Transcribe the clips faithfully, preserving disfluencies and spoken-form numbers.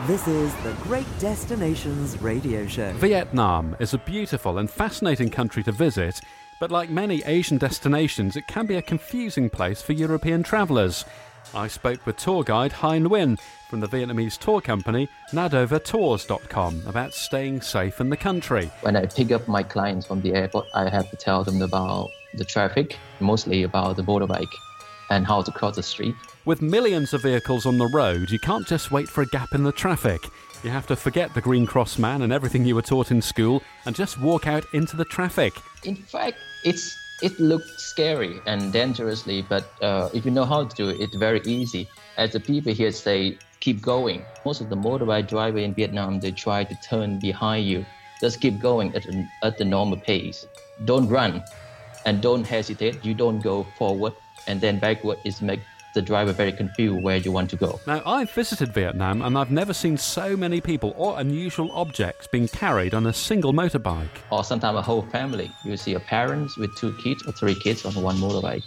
This is the Great Destinations Radio Show. Vietnam is a beautiful and fascinating country to visit, but like many Asian destinations, it can be a confusing place for European travellers. I spoke with tour guide Hai Nguyen from the Vietnamese tour company Nadova Tours dot com about staying safe in the country. When I pick up my clients from the airport, I have to tell them about the traffic, mostly about the motorbike and how to cross the street. With millions of vehicles on the road, you can't just wait for a gap in the traffic. You have to forget the Green Cross man and everything you were taught in school and just walk out into the traffic. In fact, it's it looks scary and dangerously, but uh, if you know how to do it, it's very easy. As the people here say, keep going. Most of the motorbike driver in Vietnam, they try to turn behind you. Just keep going at, a, at the normal pace. Don't run and don't hesitate. You don't go forward and then backward. Is make the driver very confused where you want to go. Now, I've visited Vietnam and I've never seen so many people or unusual objects being carried on a single motorbike. Or sometimes a whole family. You see a parents with two kids or three kids on one motorbike.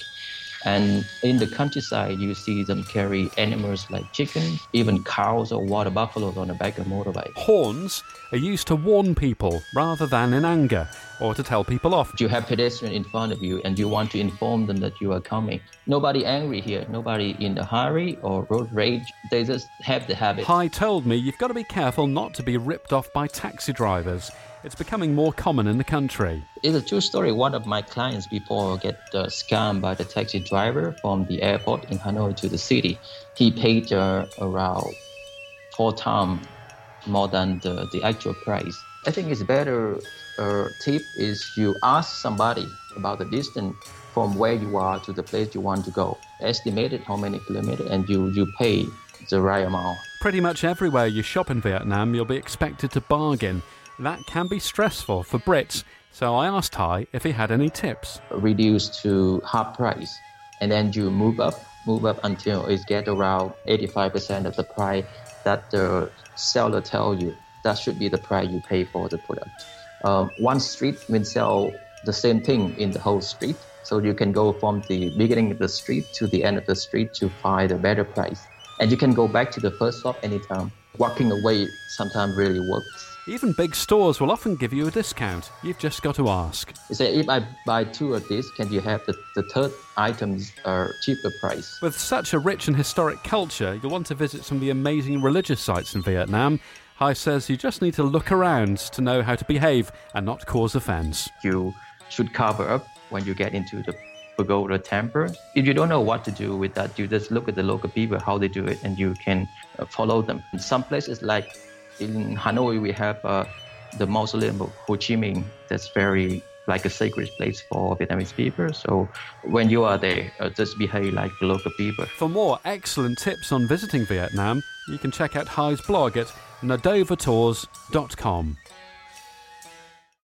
And in the countryside, you see them carry animals like chicken, even cows or water buffaloes on the back of a motorbike. Horns are used to warn people rather than in anger or to tell people off. You have pedestrians in front of you and you want to inform them that you are coming. Nobody angry here, nobody in a hurry or road rage. They just have the habit. Hai told me you've got to be careful not to be ripped off by taxi drivers. It's becoming more common in the country. It's a true story. One of my clients before get uh, scammed by the taxi driver from the airport in Hanoi to the city. He paid uh, around four times more than the, the actual price. I think it's better uh, tip is you ask somebody about the distance from where you are to the place you want to go. Estimate it how many kilometers and you, you pay the right amount. Pretty much everywhere you shop in Vietnam, you'll be expected to bargain. That can be stressful for Brits, so I asked Hai if he had any tips. Reduce to half price, and then you move up, move up until it gets around eighty-five percent of the price that the seller tells you. That should be the price you pay for the product. Um, one street will sell the same thing in the whole street, so you can go from the beginning of the street to the end of the street to find a better price. And you can go back to the first shop anytime. Walking away sometimes really works. Even big stores will often give you a discount. You've just got to ask. You say, if I buy two of these, can you have the, the third items are cheaper price? With such a rich and historic culture, you'll want to visit some of the amazing religious sites in Vietnam. Hai says you just need to look around to know how to behave and not cause offence. You should cover up when you get into the pagoda temple. If you don't know what to do with that, you just look at the local people, how they do it, and you can uh, follow them. In some places like in Hanoi, we have uh, the mausoleum of Ho Chi Minh. That's very like a sacred place for Vietnamese people. So when you are there, uh, just behave like the local people. For more excellent tips on visiting Vietnam, you can check out Hai's blog at Nadova Tours dot com.